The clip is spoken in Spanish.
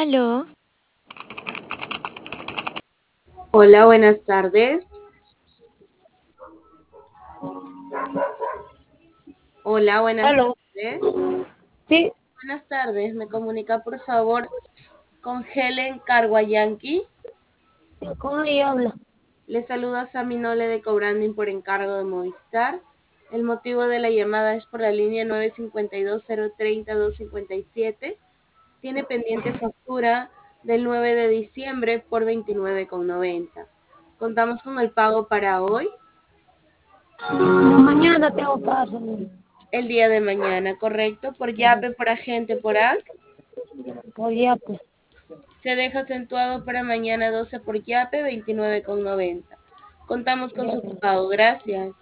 Aló, Hola, buenas tardes. Hola, buenas Aló, tardes. sí, Buenas tardes. ¿Me comunica, por favor, con Helen Carguayanqui? ¿cómo ella habla? Le saluda Sami Nole de Cobranding por encargo de Movistar. El motivo de la llamada es por la línea 952-030-257. Tiene pendiente factura del 9 de diciembre por 29,90. Contamos con el pago para hoy, Mañana tengo paso, el día de mañana, ¿correcto? Por Yape, por agente, por AC. por ya, pues. Se deja acentuado para mañana 12 por Yape, 29,90. Contamos con Ya, su pues. pago. Gracias.